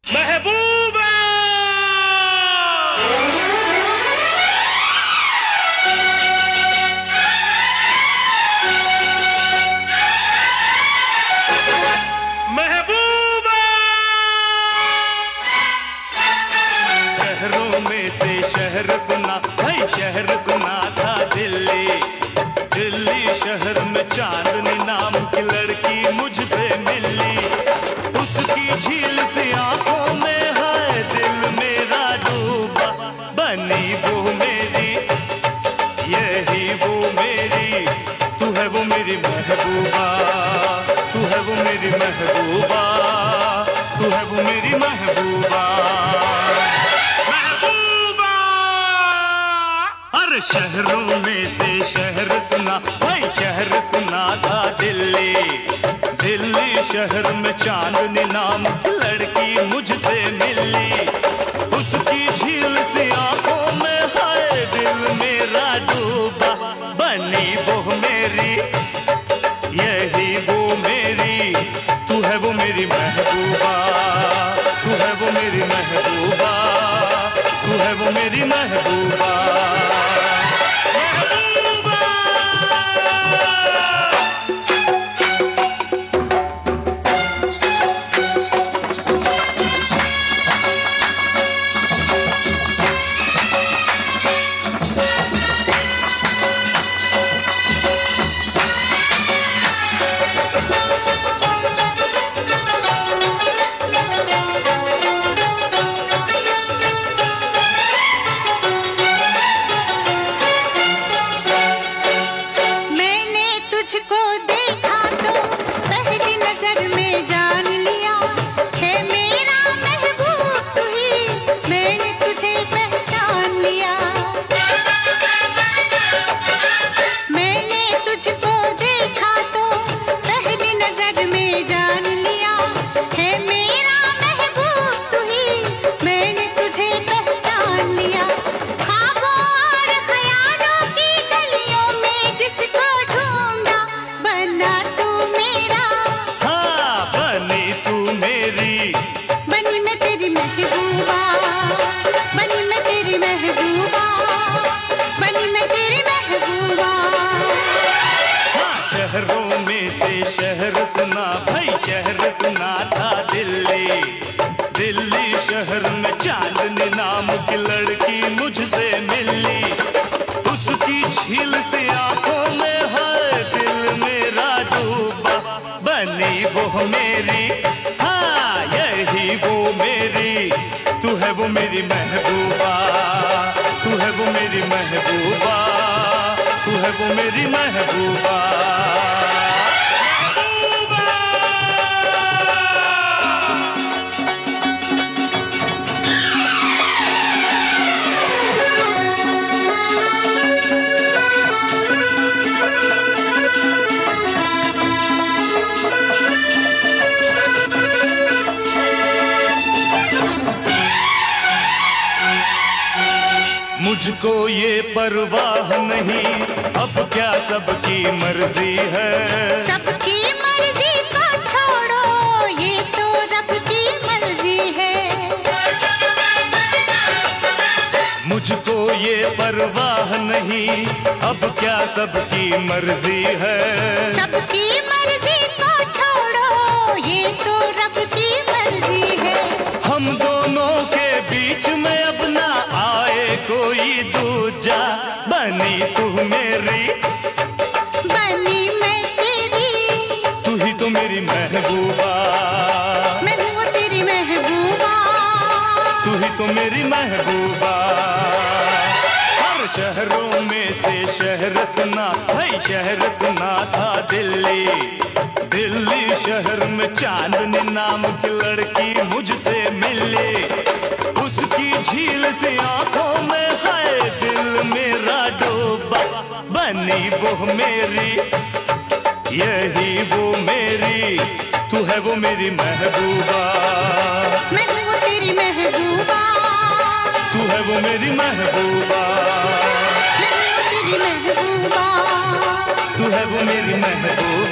महबूबा महबूबा शहरों में से शहर सुना भाई, शहर सुना था दिल्ली। दिल्ली शहर में चांदनी नाम की लड़की मुझसे मिली। उसकी झील सी आंखों में है दिल मेरा डूबा। बनी वो मेरी, यही वो मेरी, तू है वो मेरी महबूबा, तू है वो मेरी महबूबा, तू है वो मेरी महबूबा। महबूबा हर शहरों में से शहर सुना भाई, शहर सुना था दिल्ली। दिल्ली शहर में चांदनी नाम की लड़की मुझसे मिली। उसकी झील सी आंखों में है दिल मेरा डूबा। बनी वो मेरी, यही वो मेरी, तू है वो मेरी महबूबा, तू है वो मेरी महबूबा, तू है वो मेरी महबूबा। शहरों में से शहर सुना भाई, शहर सुना था दिल्ली। दिल्ली शहर में चांदनी नाम की लड़की मुझसे मिली। उसकी झील से आंखों में है दिल मेरा डूबा। बनी वो मेरी, हाँ यही वो मेरी, तू है वो मेरी महबूबा, तू है वो मेरी महबूबा, तू है वो मेरी महबूबा। मुझको ये परवाह नहीं, अब क्या सबकी मर्जी है। सबकी मर्जी को छोड़ो, ये तो रब की मर्जी है। मुझको ये परवाह नहीं, अब क्या सबकी मर्जी है। सबकी मर्जी को छोड़ो, ये तो रब की मर्जी है। हम दोनों के बीच में अब ना आए कोई दूजा। बनी तू मेरी, बनी मैं तेरी, तू ही तो मेरी महबूबा। मैं हूँ तेरी महबूबा, तू ही तो मेरी महबूबा। हर शहरों में से शहर सुना भाई, शहर सुना था दिल्ली। दिल्ली शहर में चांदनी नाम की लड़की मुझसे मिली। उसकी झील से आंखों में है दिल मेरा डूबा। बनी वो मेरी, यही वो मेरी, तू है वो मेरी महबूबा। मैं हूँ तेरी महबूबा, तू है वो मेरी महबूबा। मैं हूँ तेरी महबूबा, तू है वो मेरी महबूबा।